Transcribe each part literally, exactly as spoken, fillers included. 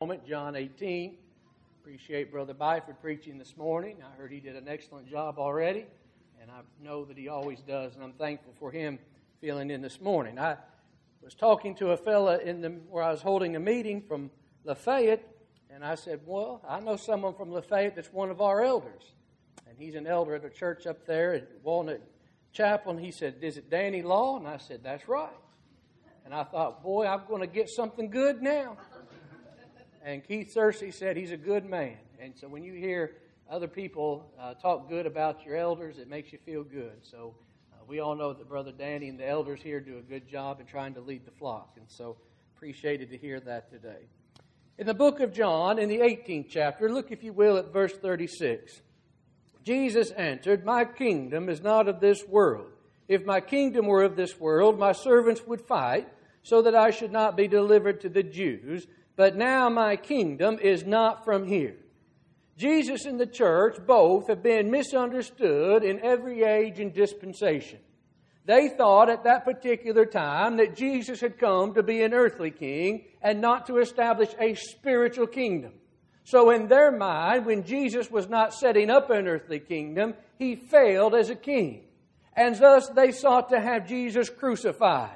moment, John eighteen. Appreciate Brother Byford preaching this morning. I heard he did an excellent job already, and I know that he always does, and I'm thankful for him filling in this morning. I was talking to a fella in the, where I was holding a meeting from Lafayette, and I said, well, I know someone from Lafayette that's one of our elders. And he's an elder at a church up there at Walnut Chapel, and he said, is it Danny Law? And I said, that's right. And I thought, boy, I'm going to get something good now. And Keith Searcy said he's a good man. And so when you hear other people uh, talk good about your elders, it makes you feel good. So uh, we all know that Brother Danny and the elders here do a good job in trying to lead the flock. And so appreciated to hear that today. In the book of John, in the eighteenth chapter, look, if you will, at verse thirty-six. Jesus answered, my kingdom is not of this world. If my kingdom were of this world, my servants would fight, so that I should not be delivered to the Jews. But now my kingdom is not from here. Jesus and the church both have been misunderstood in every age and dispensation. They thought at that particular time that Jesus had come to be an earthly king and not to establish a spiritual kingdom. So in their mind, when Jesus was not setting up an earthly kingdom, he failed as a king. And thus they sought to have Jesus crucified.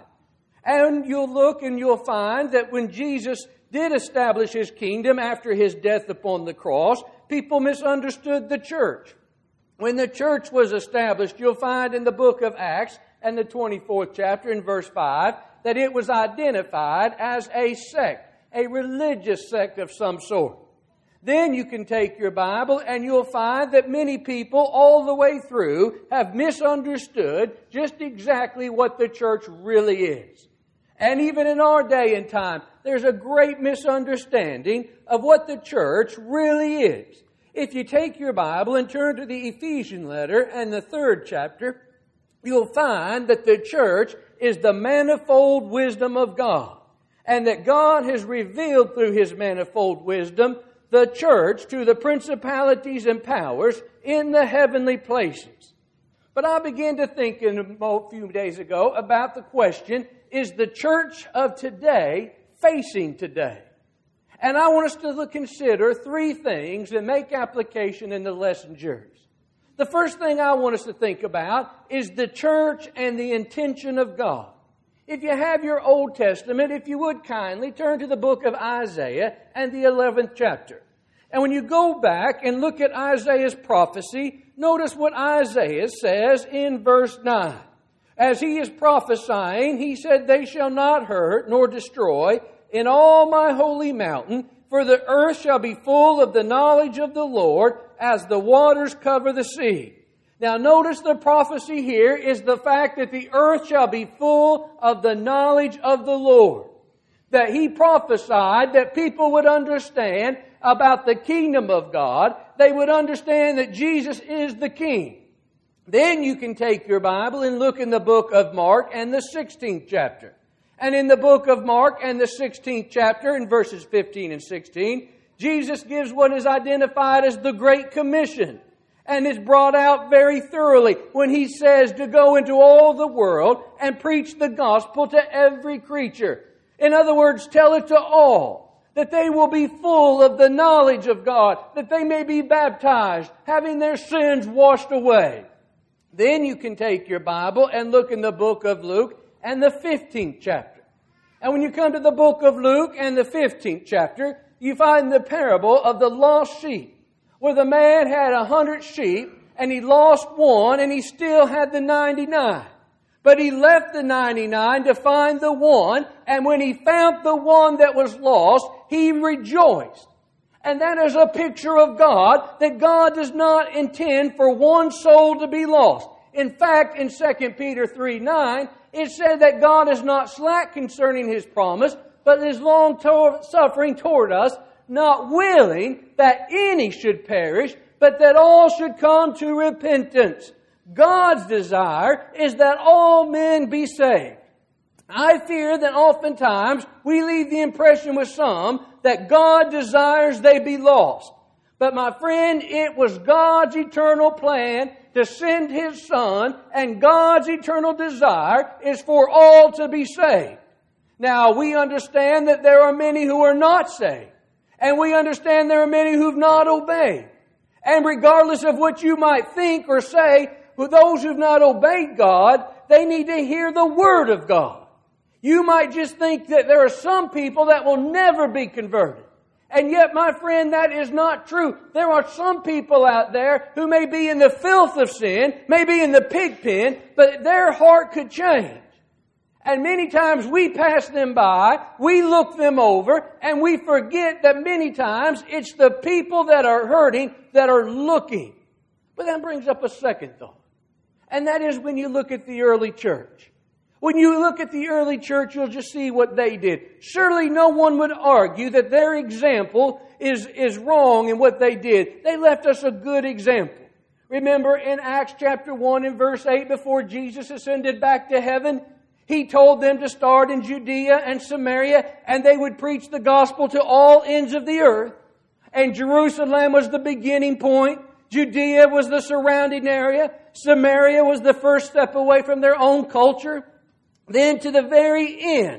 And you'll look and you'll find that when Jesus did establish his kingdom after his death upon the cross, people misunderstood the church. When the church was established, you'll find in the book of Acts and the twenty-fourth chapter in verse five that it was identified as a sect, a religious sect of some sort. Then you can take your Bible and you'll find that many people all the way through have misunderstood just exactly what the church really is. And even in our day and time, there's a great misunderstanding of what the church really is. If you take your Bible and turn to the Ephesian letter and the third chapter, you'll find that the church is the manifold wisdom of God. And that God has revealed through His manifold wisdom the church to the principalities and powers in the heavenly places. But I began to think in a few days ago about the question, is the church of today facing today? And I want us to consider three things that make application in the lesson yours. The first thing I want us to think about is the church and the intention of God. If you have your Old Testament, if you would kindly turn to the book of Isaiah and the eleventh chapter. And when you go back and look at Isaiah's prophecy, notice what Isaiah says in verse nine. As he is prophesying, he said, they shall not hurt nor destroy in all my holy mountain, for the earth shall be full of the knowledge of the Lord as the waters cover the sea. Now notice the prophecy here is the fact that the earth shall be full of the knowledge of the Lord. That he prophesied that people would understand about the kingdom of God. They would understand that Jesus is the King. Then you can take your Bible and look in the book of Mark and the sixteenth chapter. And in the book of Mark and the sixteenth chapter, in verses fifteen and sixteen, Jesus gives what is identified as the Great Commission. And it's brought out very thoroughly when He says to go into all the world and preach the gospel to every creature. In other words, tell it to all, that they will be full of the knowledge of God, that they may be baptized, having their sins washed away. Then you can take your Bible and look in the book of Luke and the fifteenth chapter. And when you come to the book of Luke and the fifteenth chapter, you find the parable of the lost sheep, where the man had a hundred sheep and he lost one and he still had the ninety-nine. But he left the ninety-nine to find the one, and when he found the one that was lost, he rejoiced. And that is a picture of God, that God does not intend for one soul to be lost. In fact, in Second Peter three nine, it said that God is not slack concerning His promise, but is long-suffering toward us, not willing that any should perish, but that all should come to repentance. God's desire is that all men be saved. I fear that oftentimes we leave the impression with some that God desires they be lost. But my friend, it was God's eternal plan to send His Son, and God's eternal desire is for all to be saved. Now, we understand that there are many who are not saved. And we understand there are many who've not obeyed. And regardless of what you might think or say, for those who've not obeyed God, they need to hear the Word of God. You might just think that there are some people that will never be converted. And yet, my friend, that is not true. There are some people out there who may be in the filth of sin, may be in the pig pen, but their heart could change. And many times we pass them by, we look them over, and we forget that many times it's the people that are hurting that are looking. But that brings up a second thought. And that is when you look at the early church. When you look at the early church, you'll just see what they did. Surely no one would argue that their example is, is wrong in what they did. They left us a good example. Remember in Acts chapter one and verse eight, before Jesus ascended back to heaven, He told them to start in Judea and Samaria, and they would preach the gospel to all ends of the earth. And Jerusalem was the beginning point. Judea was the surrounding area. Samaria was the first step away from their own culture. Then to the very end,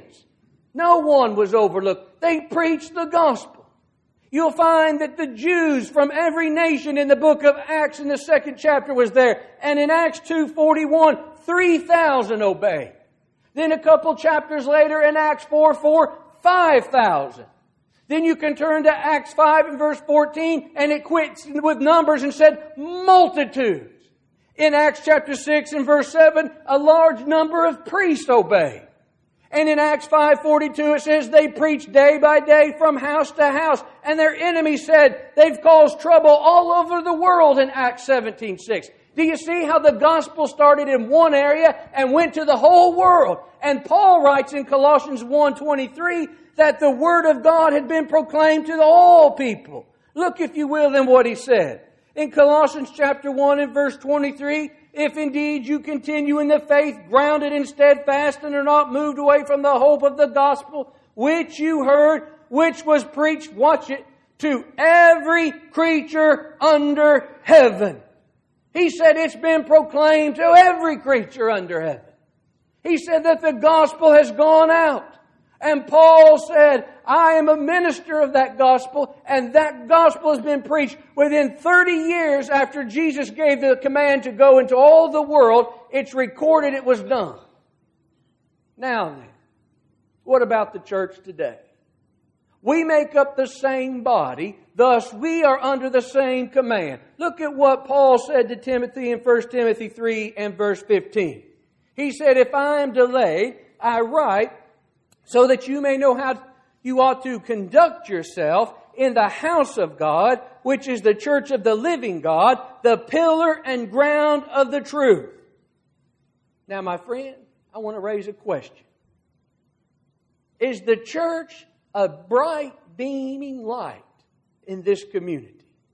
no one was overlooked. They preached the gospel. You'll find that the Jews from every nation in the book of Acts in the second chapter was there. And in Acts two forty-one, three thousand obeyed. Then a couple chapters later in Acts four four, five thousand. Then you can turn to Acts five and verse fourteen, and it quits with numbers and said multitudes. In Acts chapter six and verse seven, a large number of priests obeyed. And in Acts five forty-two it says they preached day by day from house to house. And their enemies said they've caused trouble all over the world in Acts seventeen six. Do you see how the gospel started in one area and went to the whole world? And Paul writes in Colossians one twenty-three that the Word of God had been proclaimed to all people. Look, if you will, in what he said. In Colossians chapter one and verse twenty-three, if indeed you continue in the faith, grounded and steadfast, and are not moved away from the hope of the gospel, which you heard, which was preached, watch it, to every creature under heaven. He said it's been proclaimed to every creature under heaven. He said that the gospel has gone out. And Paul said, I am a minister of that gospel, and that gospel has been preached within thirty years after Jesus gave the command to go into all the world. It's recorded it was done. Now then, what about the church today? We make up the same body, thus we are under the same command. Look at what Paul said to Timothy in First Timothy three and verse fifteen. He said, if I am delayed, I write so that you may know how you ought to conduct yourself in the house of God, which is the church of the living God, the pillar and ground of the truth. Now, my friend, I want to raise a question. Is the church a bright, beaming light in this community?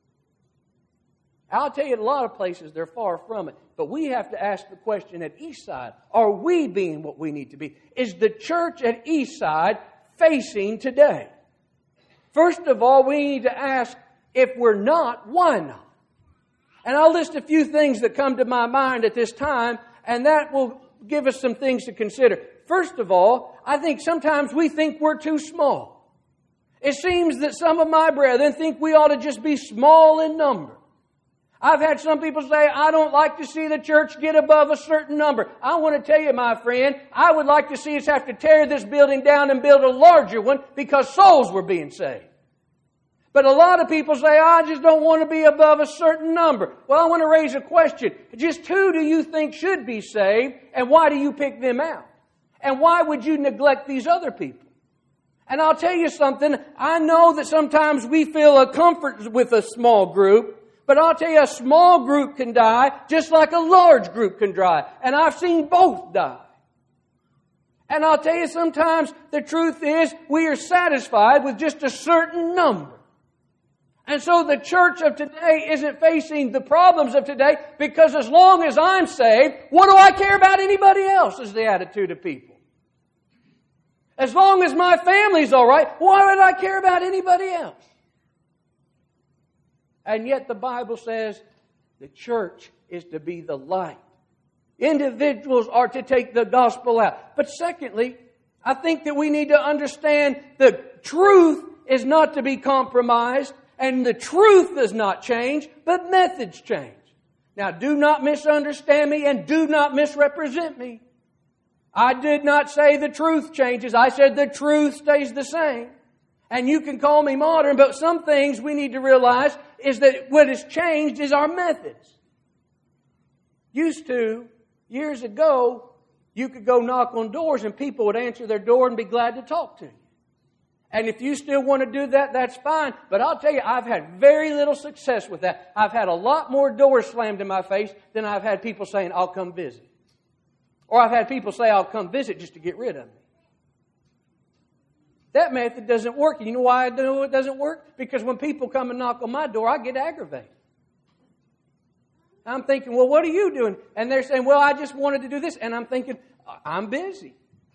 I'll tell you, in a lot of places they're far from it. But we have to ask the question at Eastside, are we being what we need to be? Is the church at Eastside facing today? First of all, we need to ask, if we're not, why not? And I'll list a few things that come to my mind at this time, and that will give us some things to consider. First of all, I think sometimes we think we're too small. It seems that some of my brethren think we ought to just be small in number. I've had some people say, I don't like to see the church get above a certain number. I want to tell you, my friend, I would like to see us have to tear this building down and build a larger one because souls were being saved. But a lot of people say, I just don't want to be above a certain number. Well, I want to raise a question. Just who do you think should be saved, and why do you pick them out? And why would you neglect these other people? And I'll tell you something, I know that sometimes we feel a comfort with a small group, but I'll tell you, a small group can die just like a large group can die. And I've seen both die. And I'll tell you, sometimes the truth is we are satisfied with just a certain number. And so the church of today isn't facing the problems of today because as long as I'm saved, what do I care about anybody else, is the attitude of people. As long as my family's all right, why would I care about anybody else? And yet the Bible says the church is to be the light. Individuals are to take the gospel out. But secondly, I think that we need to understand the truth is not to be compromised, and the truth does not change, but methods change. Now, do not misunderstand me and do not misrepresent me. I did not say the truth changes. I said the truth stays the same. And you can call me modern, but some things we need to realize is that what has changed is our methods. Used to, years ago, you could go knock on doors and people would answer their door and be glad to talk to you. And if you still want to do that, that's fine. But I'll tell you, I've had very little success with that. I've had a lot more doors slammed in my face than I've had people saying, I'll come visit. Or I've had people say, I'll come visit just to get rid of me. That method doesn't work. And you know why I know it doesn't work? Because when people come and knock on my door, I get aggravated. I'm thinking, well, what are you doing? And they're saying, well, I just wanted to do this. And I'm thinking, I'm busy.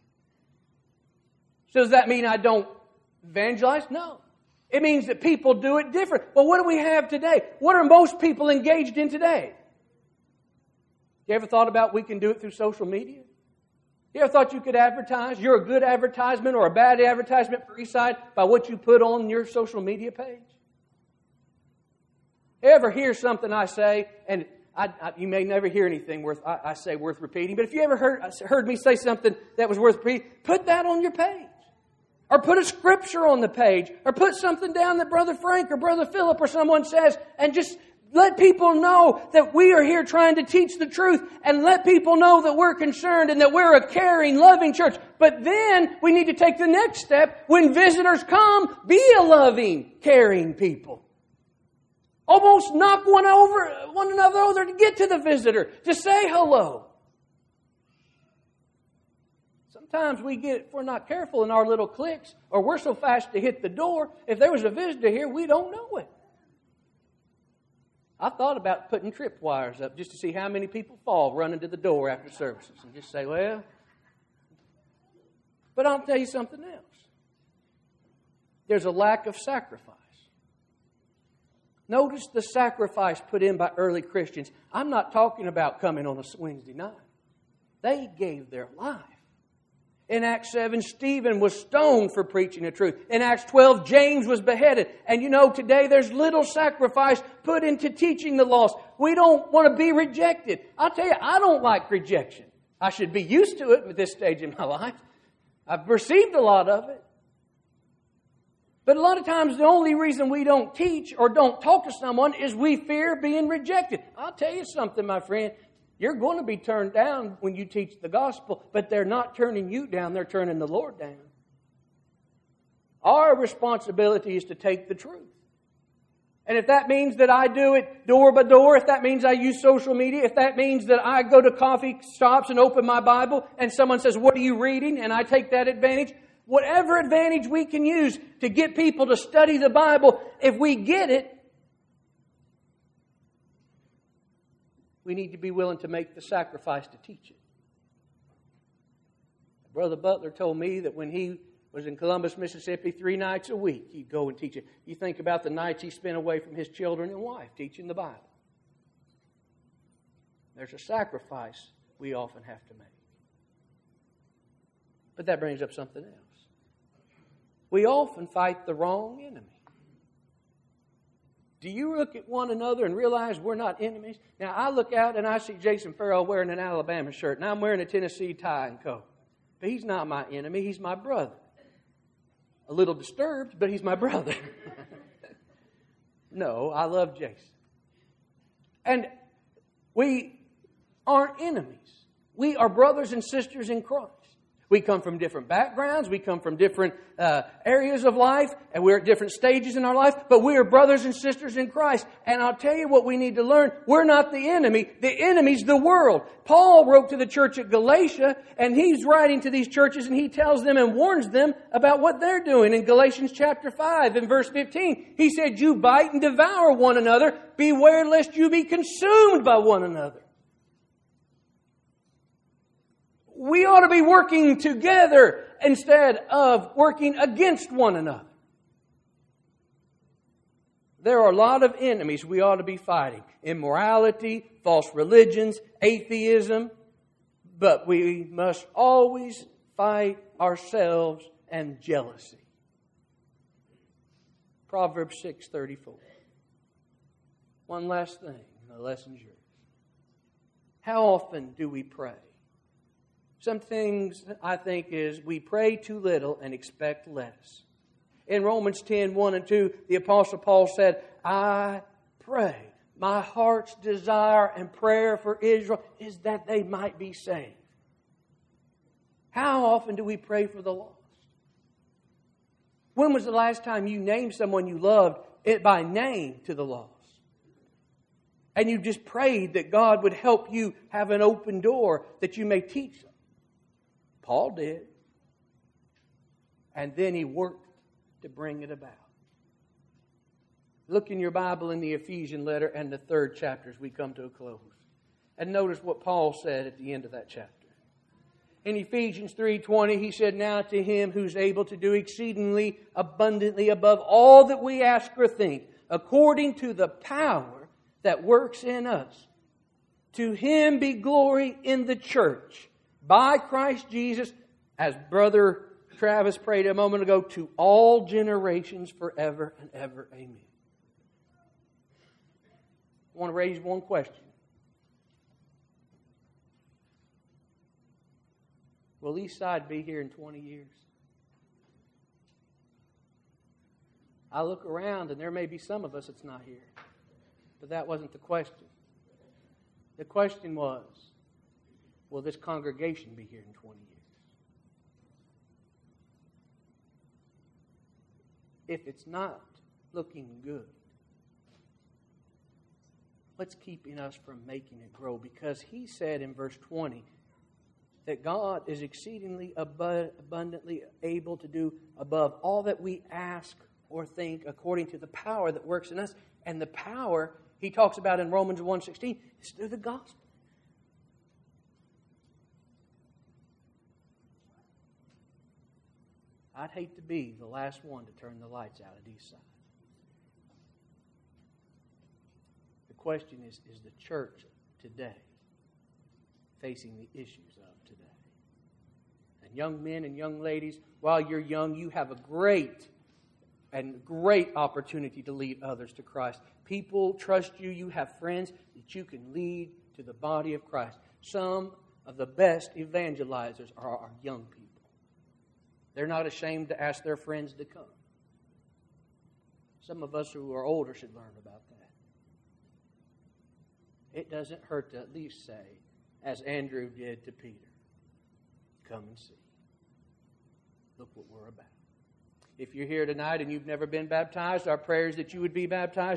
So does that mean I don't evangelize? No. It means that people do it different. Well, what do we have today? What are most people engaged in today? You ever thought about we can do it through social media? You ever thought you could advertise? You're a good advertisement or a bad advertisement for Eastside by what you put on your social media page? You ever hear something I say, and I, I, you may never hear anything worth I, I say worth repeating, but if you ever heard, heard me say something that was worth repeating, put that on your page. Or put a scripture on the page. Or put something down that Brother Frank or Brother Philip or someone says, and just let people know that we are here trying to teach the truth, and let people know that we're concerned and that we're a caring, loving church. But then we need to take the next step. When visitors come, be a loving, caring people. Almost knock one over, one another over to get to the visitor, to say hello. Sometimes we get, if we're not careful in our little cliques, or we're so fast to hit the door, if there was a visitor here, we don't know it. I thought about putting tripwires up just to see how many people fall running to the door after services and just say, well, but I'll tell you something else. There's a lack of sacrifice. Notice the sacrifice put in by early Christians. I'm not talking about coming on a Wednesday night. They gave their life. In Acts seven, Stephen was stoned for preaching the truth. In Acts twelve, James was beheaded. And you know, today there's little sacrifice put into teaching the lost. We don't want to be rejected. I'll tell you, I don't like rejection. I should be used to it at this stage in my life. I've received a lot of it. But a lot of times the only reason we don't teach or don't talk to someone is we fear being rejected. I'll tell you something, my friend. You're going to be turned down when you teach the gospel, but they're not turning you down, they're turning the Lord down. Our responsibility is to take the truth. And if that means that I do it door by door, if that means I use social media, if that means that I go to coffee shops and open my Bible and someone says, what are you reading? And I take that advantage. Whatever advantage we can use to get people to study the Bible, if we get it, we need to be willing to make the sacrifice to teach it. Brother Butler told me that when he was in Columbus, Mississippi, three nights a week, he'd go and teach it. You think about the nights he spent away from his children and wife teaching the Bible. There's a sacrifice we often have to make. But that brings up something else. We often fight the wrong enemy. Do you look at one another and realize we're not enemies? Now, I look out and I see Jason Farrell wearing an Alabama shirt, and I'm wearing a Tennessee tie and coat. But he's not my enemy. He's my brother. A little disturbed, but he's my brother. No, I love Jason. And we aren't enemies. We are brothers and sisters in Christ. We come from different backgrounds. We come from different uh, areas of life. And we're at different stages in our life. But we are brothers and sisters in Christ. And I'll tell you what we need to learn. We're not the enemy. The enemy's the world. Paul wrote to the church at Galatia. And he's writing to these churches. And he tells them and warns them about what they're doing. In Galatians chapter five and verse fifteen. He said, you bite and devour one another. Beware lest you be consumed by one another. We ought to be working together instead of working against one another. There are a lot of enemies we ought to be fighting. Immorality, false religions, atheism. But we must always fight ourselves and jealousy. Proverbs six thirty-four. One last thing, and the lesson's yours. How often do we pray? Some things I think is we pray too little and expect less. In Romans ten, one and two, the Apostle Paul said, I pray. My heart's desire and prayer for Israel is that they might be saved. How often do we pray for the lost? When was the last time you named someone you loved it by name to the lost? And you just prayed that God would help you have an open door that you may teach them. Paul did. And then he worked to bring it about. Look in your Bible in the Ephesian letter and the third chapter as we come to a close. And notice what Paul said at the end of that chapter. In Ephesians three twenty, he said, now to him who's able to do exceedingly abundantly above all that we ask or think, according to the power that works in us. To him be glory in the church by Christ Jesus, as Brother Travis prayed a moment ago, to all generations forever and ever. Amen. I want to raise one question. Will Eastside be here in twenty years? I look around and there may be some of us that's not here. But that wasn't the question. The question was, will this congregation be here in twenty years? If it's not looking good, what's keeping us from making it grow? Because he said in verse twenty that God is exceedingly abundantly able to do above all that we ask or think according to the power that works in us. And the power he talks about in Romans one sixteen is through the gospel. I'd hate to be the last one to turn the lights out at Eastside. The question is, is the church today facing the issues of today? And young men and young ladies, while you're young, you have a great and great opportunity to lead others to Christ. People trust you. You have friends that you can lead to the body of Christ. Some of the best evangelizers are our young people. They're not ashamed to ask their friends to come. Some of us who are older should learn about that. It doesn't hurt to at least say, as Andrew did to Peter, come and see. Look what we're about. If you're here tonight and you've never been baptized, our prayer is that you would be baptized.